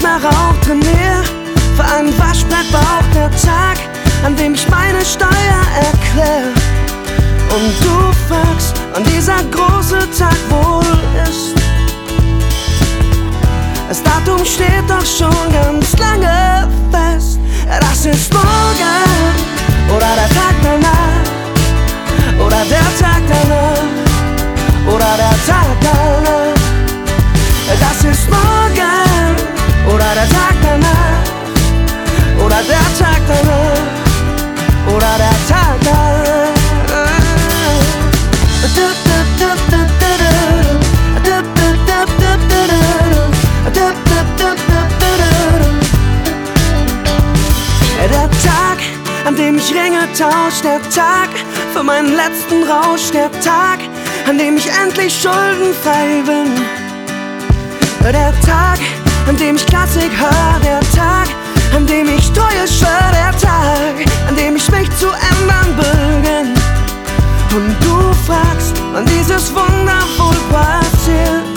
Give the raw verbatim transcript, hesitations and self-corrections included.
mehr Rauch trainier. Für einen Waschbrettbauch der Tag, an dem ich meine Steuer erklär. Und du fragst, wann dieser große Tag wohl ist. Das Datum steht doch schon ganz lange fest. Das ist morgen oder der Tag danach, oder der Tag danach, oder der Tag danach. Das ist morgen oder der Tag danach, oder der Tag danach, oder der Tag danach. Der Tag, an dem ich Ringe tausch, der Tag für meinen letzten Rausch, der Tag, an dem ich endlich schuldenfrei bin. Der Tag, an dem ich Klassik hör, der Tag, an dem ich Treue schwör, der Tag, an dem ich mich zu ändern beginne. Und du fragst, wann dieses Wunder wohl passiert.